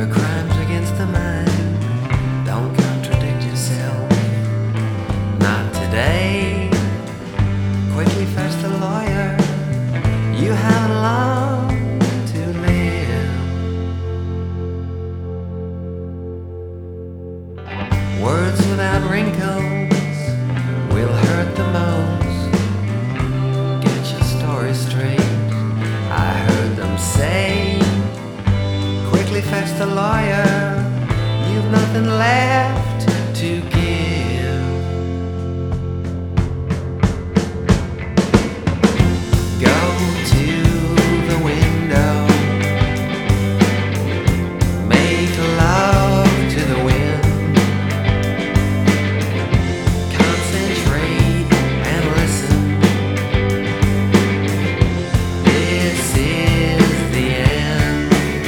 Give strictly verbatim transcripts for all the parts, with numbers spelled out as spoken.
for crimes against the mind. Don't contradict yourself. Not today. Quickly fetch the lawyer. You haven't long to live. Words without wrinkles will hurt the most. Get your story straight. I heard them say, quickly fetch the lawyer. You've nothing left to give. Go to the window. Make love to the wind. Concentrate and listen. This is the end.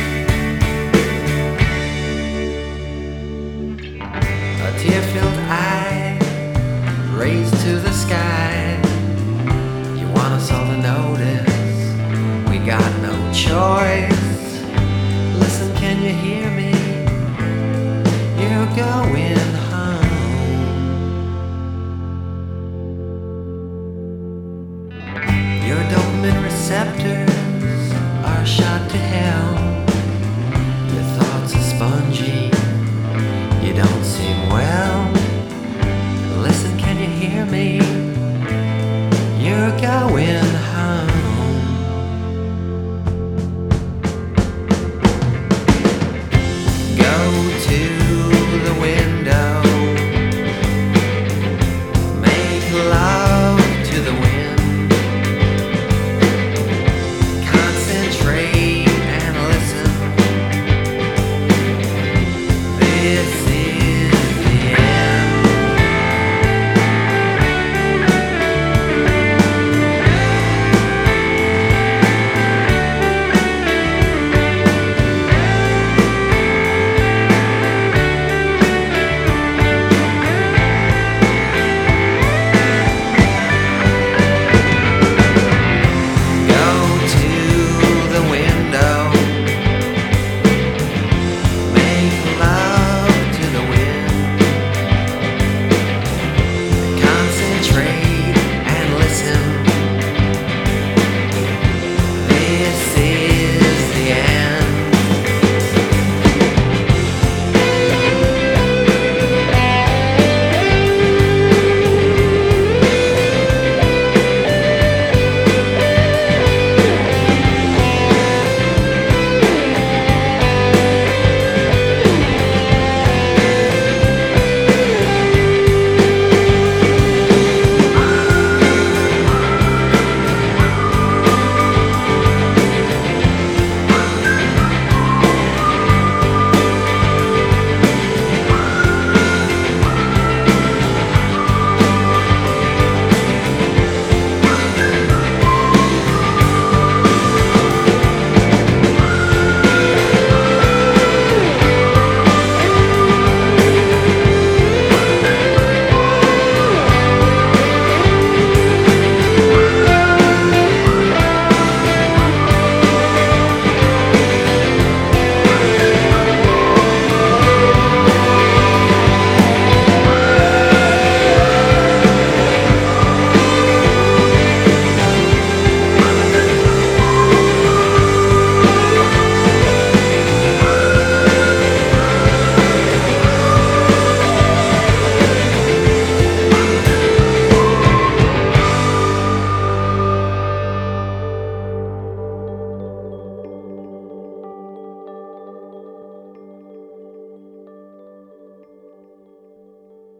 A tear-filled eye raised to the sky. You want us all to notice we got no choice. Listen, can you hear me? You're going